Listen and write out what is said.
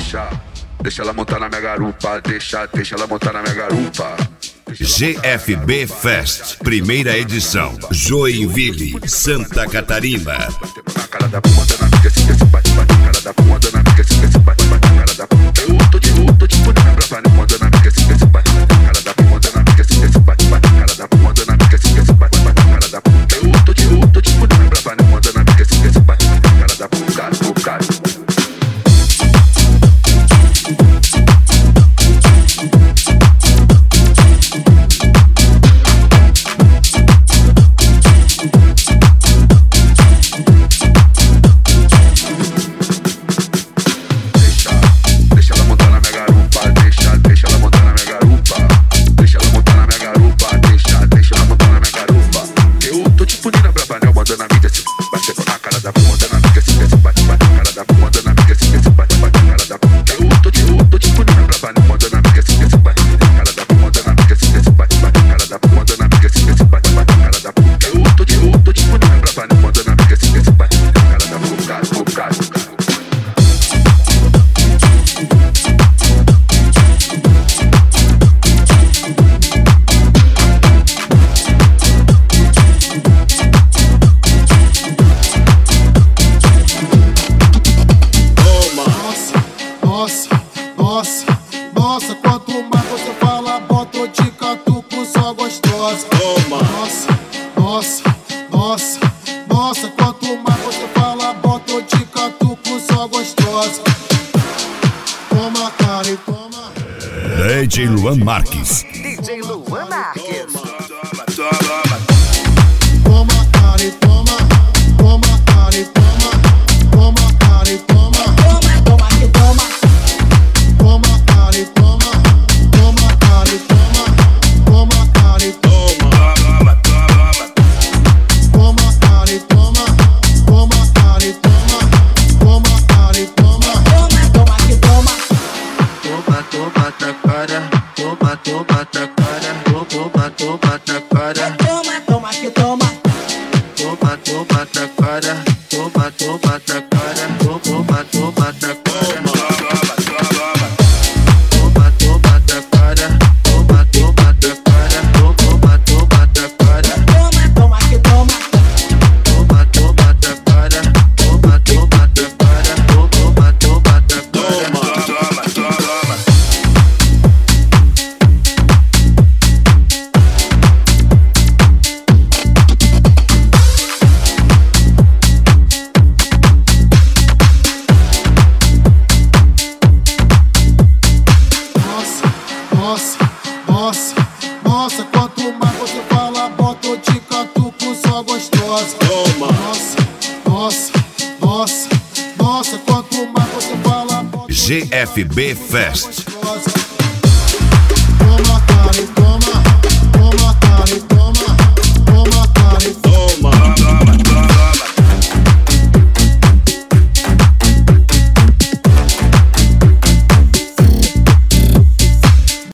Deixa ela montar na minha garupa, deixa ela montar na minha garupa. GFB Fest, primeira edição, Joinville, Santa Catarina. Na cara da bunda, na amiga, se desce, bate, bate, na cara da bunda, na amiga, se desce, bate, bate, na cara da bunda. Eu tô tipo na brava, na bunda, na amiga, se desce, bate, bate, na cara da bunda, na amiga, se desce, bate, bate, na cara da bunda, na amiga, se desce, bate, bate, na cara da bunda. Eu tô tipo na brava, na bunda, na amiga, se desce, bate, bate, na cara da bunda, cara. Nossa, quanto mais você fala, bota o de catuco, só gostosa. Nossa, quanto mais você fala, bota o de catuco, só gostosa. Toma, cara, e toma. DJ Luan Marques. DJ Luan Marques. Toma, cara, e toma. Toma, cara, e toma. Toma, cara, e toma. Toma que toma. Toma, cara, e toma. Toma, cara, e toma. Toma, cara, e toma. Toma, cara, e toma. Toma, cara, e toma. Toma, cara, e toma. Toma que toma. Toma, taquara. Toma, taquara. Toma, taquara. Toma que toma. Toma, taquara. Toma, taquara. Toma, taquara. Nossa, quanto mais você fala, bota o de catuco, só gostosa. Nossa, quanto mais você fala, bota... GFB Fest,